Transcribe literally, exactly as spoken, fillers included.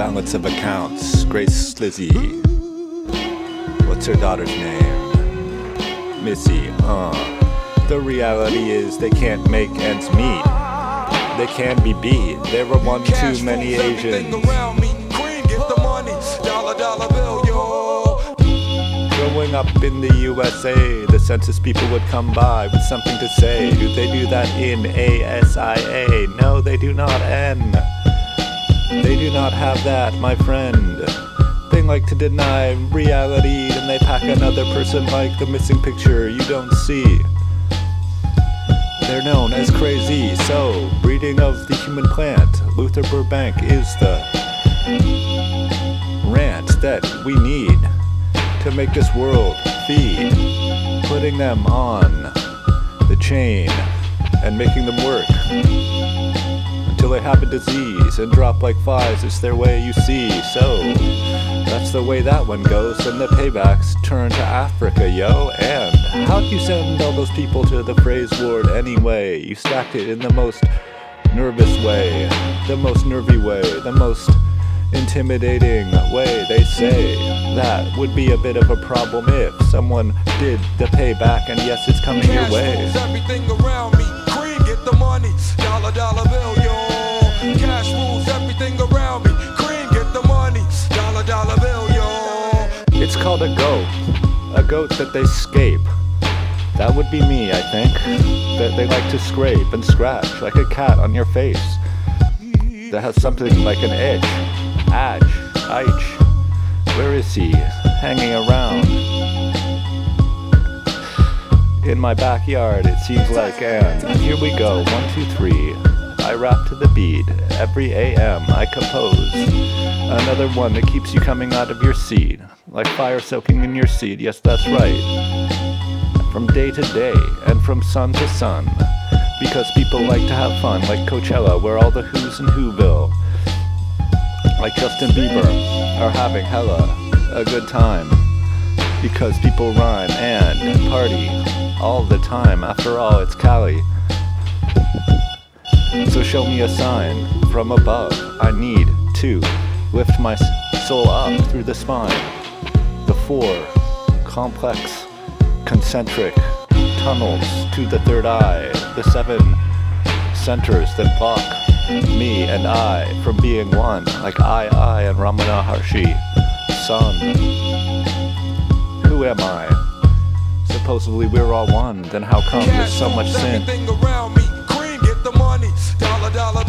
balance of accounts. Grace Slizzy. What's her daughter's name? Missy, uh. The reality is they can't make ends meet. They can be beat. There are one too many Asians. Growing up in the U S A, the census people would come by with something to say. Do they do that in A S I A? No, they do not. N. They do not have that, my friend. They like to deny reality, and they pack another person like the missing picture you don't see. They're known as crazy, so breeding of the human plant. Luther Burbank is the rant that we need to make this world feed, putting them on the chain and making them work until they have a disease and drop like flies. It's their way, you see. So that's the way that one goes, and the paybacks turn to Africa, yo. And how'd you send all those people to the phrase ward anyway? You stacked it in the most nervous way, the most nervy way, the most intimidating way. They say that would be a bit of a problem if someone did the payback, and yes, it's coming your way. Cash rules everything around me. Cream, get the money. Dollar, dollar bill, yo. Cash rules everything around me. Cream, get the money. Dollar, dollar bill, yo. It's called a goat. A goat that they scape. That would be me, I think. That they like to scrape and scratch like a cat on your face. That has something like an itch. Atch, Ike, where is he? Hanging around in my backyard, it seems like. And here we go, one, two, three. I rap to the beat. Every A M I compose another one that keeps you coming out of your seat, like fire soaking in your seed. Yes, that's right. From day to day and from sun to sun, because people like to have fun, like Coachella, where all the who's in Whoville, like Justin Bieber, are having hella a good time, because people rhyme and party all the time. After all, it's Cali. So show me a sign from above. I need to lift my soul up through the spine. The four complex concentric tunnels to the third eye. The seven centers that block me and I from being one, like I, I and Ramana Harshi. Son, who am I? Supposedly we're all one, then how come there's so much sin? Everything around me. Cream, get the money. Dollar, dollar